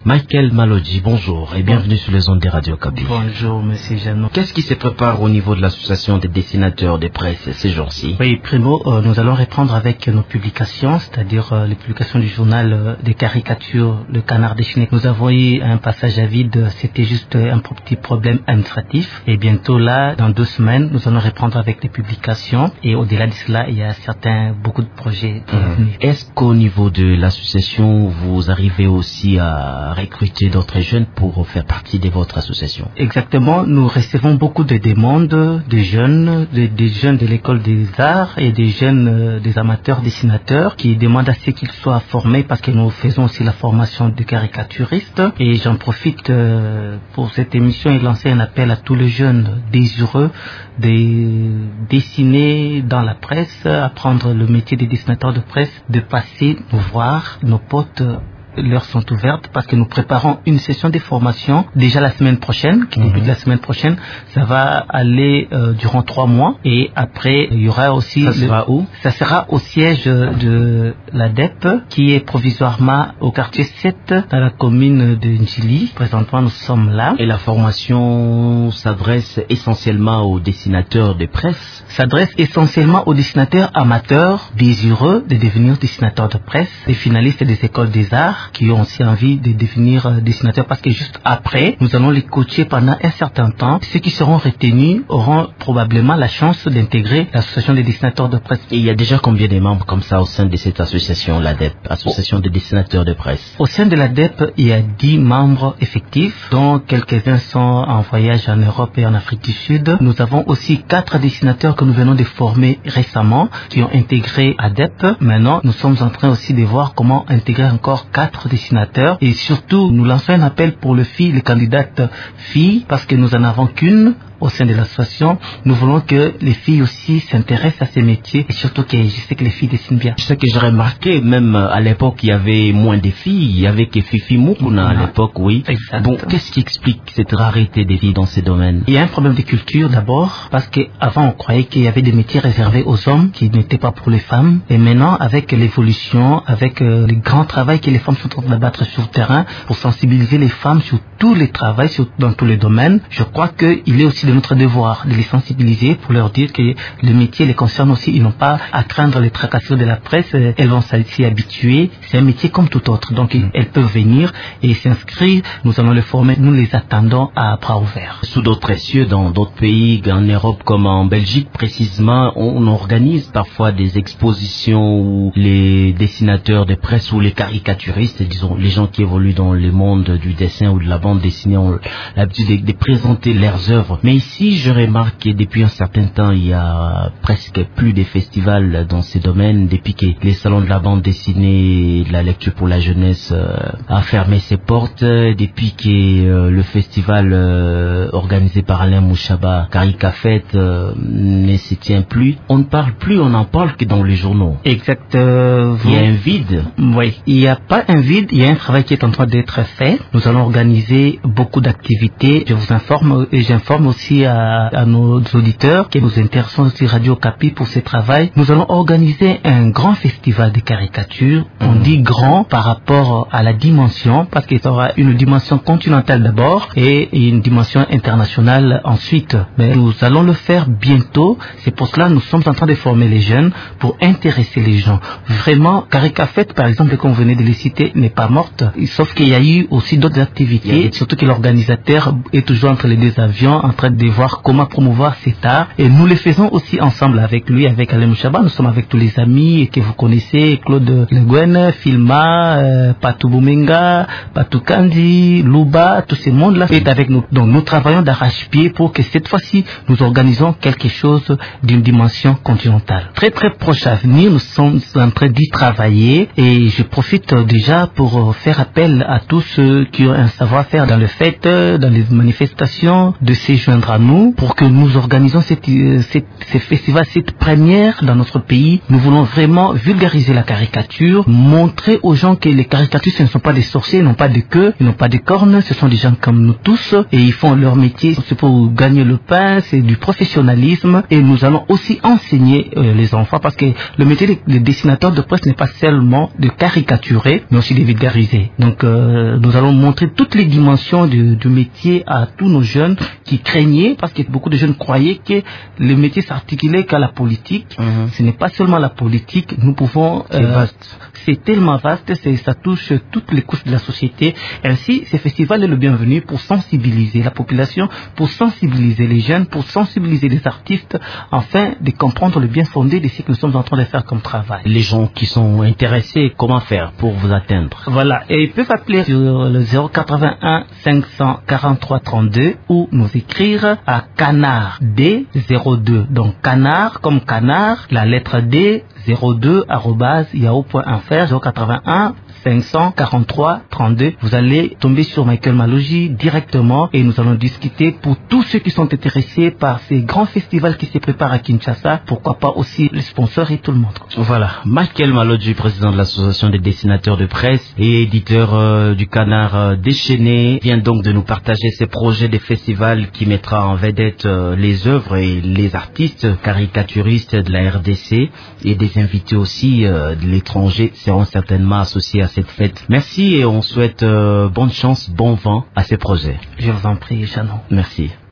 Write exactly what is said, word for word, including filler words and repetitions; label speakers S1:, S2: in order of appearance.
S1: Michael Malodji, bonjour et bienvenue sur les ondes des Radio Kapi.
S2: Bonjour, monsieur Jeannot.
S1: Qu'est-ce qui se prépare au niveau de l'association des dessinateurs de presse ces jours-ci?
S2: Oui, primo, euh, nous allons reprendre avec nos publications, c'est-à-dire euh, les publications du journal euh, des caricatures, le Canard dessiné. Nous avons eu un passage à vide, c'était juste un petit problème administratif. Et bientôt là, dans deux semaines, nous allons reprendre avec les publications. Et au-delà de cela, il y a certains, beaucoup de projets.
S1: Mmh. Est-ce qu'au niveau de l'association, vous arrivez aussi à recruter d'autres jeunes pour faire partie de votre association?
S2: Exactement, nous recevons beaucoup de demandes de jeunes, de, des jeunes de l'école des arts et des jeunes, euh, des amateurs dessinateurs qui demandent à ce qu'ils soient formés parce que nous faisons aussi la formation de caricaturistes. Et j'en profite euh, pour cette émission et lancer un appel à tous les jeunes désireux de dessiner dans la presse, apprendre le métier de dessinateur de presse, de passer nous voir, nos potes l'heures sont ouvertes parce que nous préparons une session de formation déjà la semaine prochaine, qui débute mmh. la semaine prochaine. Ça va aller euh, durant trois mois et après il y aura aussi...
S1: Ça sera le, où?
S2: Ça sera au siège de l'A D E P qui est provisoirement au quartier sept dans la commune de Njili. Présentement nous sommes là.
S1: Et la formation s'adresse essentiellement aux dessinateurs de presse?
S2: S'adresse essentiellement aux dessinateurs amateurs désireux de devenir dessinateurs de presse, des finalistes des écoles des arts qui ont aussi envie de devenir euh, dessinateurs parce que juste après, nous allons les coacher pendant un certain temps. Ceux qui seront retenus auront probablement la chance d'intégrer l'association des dessinateurs de presse.
S1: Et il y a déjà combien de membres comme ça au sein de cette association, l'A D E P, Association oh. des dessinateurs de presse?
S2: Au sein de l'A D E P, il y a dix membres effectifs, dont quelques-uns sont en voyage en Europe et en Afrique du Sud. Nous avons aussi quatre dessinateurs que nous venons de former récemment, qui ont intégré l'A D E P. Maintenant, nous sommes en train aussi de voir comment intégrer encore quatre dessinateurs et surtout nous lançons un appel pour les filles, les candidates filles, parce que nous en avons qu'une au sein de l'association. Nous voulons que les filles aussi s'intéressent à ces métiers et surtout que je sais que les filles dessinent bien.
S1: Je sais que j'ai remarqué, même à l'époque, il y avait moins de filles. Il y avait que Fifi Moukouna à l'époque, oui.
S2: Exact.
S1: Bon, qu'est-ce qui explique cette rareté des filles dans ces domaines?
S2: Il y a un problème de culture d'abord, parce qu'avant on croyait qu'il y avait des métiers réservés aux hommes qui n'étaient pas pour les femmes. Et maintenant, avec l'évolution, avec euh, le grand travail que les femmes sont en train d'abattre sur le terrain pour sensibiliser les femmes sur tous les travaux, sur, dans tous les domaines, je crois qu'il est aussi de notre devoir de les sensibiliser pour leur dire que le métier les concerne aussi. Ils n'ont pas à craindre les tracasseries de la presse. Elles vont s'y habituer. C'est un métier comme tout autre. Donc, mmh. elles peuvent venir et s'inscrire. Nous allons les former. Nous les attendons à bras ouverts.
S1: Sous d'autres cieux, dans d'autres pays, en Europe comme en Belgique précisément, on organise parfois des expositions où les dessinateurs de presse ou les caricaturistes, disons, les gens qui évoluent dans le monde du dessin ou de la bande dessinée ont l'habitude de, de présenter leurs œuvres. Mais ici, je remarque que depuis un certain temps, il y a presque plus de festivals dans ces domaines. Depuis que les salons de la bande dessinée, de la lecture pour la jeunesse euh, a fermé ses portes, depuis que euh, le festival euh, organisé par Alain Mouchaba, Caricafête, euh, ne se tient plus, on ne parle plus, on n'en parle que dans les journaux.
S2: Exact. Euh,
S1: il y a un vide.
S2: Oui, il n'y a pas un vide, il y a un travail qui est en train d'être fait. Nous allons organiser beaucoup d'activités. Je vous informe et j'informe aussi à, à nos auditeurs que nous intéressons aussi Radio Kapi pour ce travail. Nous allons organiser un grand festival de caricatures. On mmh. dit grand par rapport à la dimension, parce qu'il y aura une dimension continentale d'abord et une dimension internationale ensuite. Mais nous allons le faire bientôt. C'est pour cela que nous sommes en train de former les jeunes pour intéresser les gens. Vraiment, Caricafête, par exemple, comme vous venez de les citer, n'est pas morte. Sauf qu'il y a eu aussi d'autres activités, et surtout que l'organisateur est toujours entre les deux avions, en train de voir comment promouvoir cet art. Et nous le faisons aussi ensemble avec lui, avec Alain Mouchaba. Nous sommes avec tous les amis que vous connaissez, Claude Leguen, Filma, euh, Patou Boumenga, Patou Kandi, Louba, tous ces mondes-là est avec nous. Donc nous travaillons d'arrache-pied pour que cette fois-ci, nous organisons quelque chose d'une dimension continentale. Très très proche avenir, nous sommes en train d'y travailler et je profite déjà pour faire appel à tous ceux qui ont un savoir-faire dans le fait, dans les manifestations, de se joindre s'attendre à nous pour que nous organisions cette, cette, ces festivals, cette première dans notre pays. Nous voulons vraiment vulgariser la caricature, montrer aux gens que les caricaturistes ne sont pas des sorciers, ils n'ont pas de queue, ils n'ont pas de cornes, ce sont des gens comme nous tous et ils font leur métier, c'est pour gagner le pain, c'est du professionnalisme et nous allons aussi enseigner euh, les enfants parce que le métier de, de dessinateur de presse n'est pas seulement de caricaturer, mais aussi de vulgariser. Donc euh, nous allons montrer toutes les dimensions du, du métier à tous nos jeunes qui craignaient, parce que beaucoup de jeunes croyaient que le métier s'articulait qu'à la politique. Mmh. Ce n'est pas seulement la politique, nous pouvons...
S1: C'est euh, vaste.
S2: C'est tellement vaste, c'est, ça touche toutes les couches de la société. Ainsi, ce festival est le bienvenu pour sensibiliser la population, pour sensibiliser les jeunes, pour sensibiliser les artistes, afin de comprendre le bien fondé de ce que nous sommes en train de faire comme travail.
S1: Les gens qui sont intéressés, comment faire pour vous atteindre?
S2: Voilà, et ils peuvent appeler sur le zéro quatre-vingt-un cinq cent quarante-trois trente-deux ou nous écrire à canard d zéro deux. Donc canard comme canard, la lettre D zéro deux arobase yahoo point fr, zéro quatre-vingt-un cinq cent quarante-trois trente-deux. Vous allez tomber sur Michael Maloji directement et nous allons discuter pour tous ceux qui sont intéressés par ces grands festivals qui se préparent à Kinshasa. Pourquoi pas aussi les sponsors et tout le monde.
S1: Voilà, Michael Maloji, président de l'association des dessinateurs de presse et éditeur euh, du Canard euh, déchaîné, vient donc de nous partager ses projets des festivals qui mettra en vedette euh, les œuvres et les artistes caricaturistes de la R D C et des invités aussi euh, de l'étranger seront certainement associés à cette fête. Merci et on souhaite euh, bonne chance, bon vent à ces projets.
S2: Je vous en prie, Jeannot.
S1: Merci.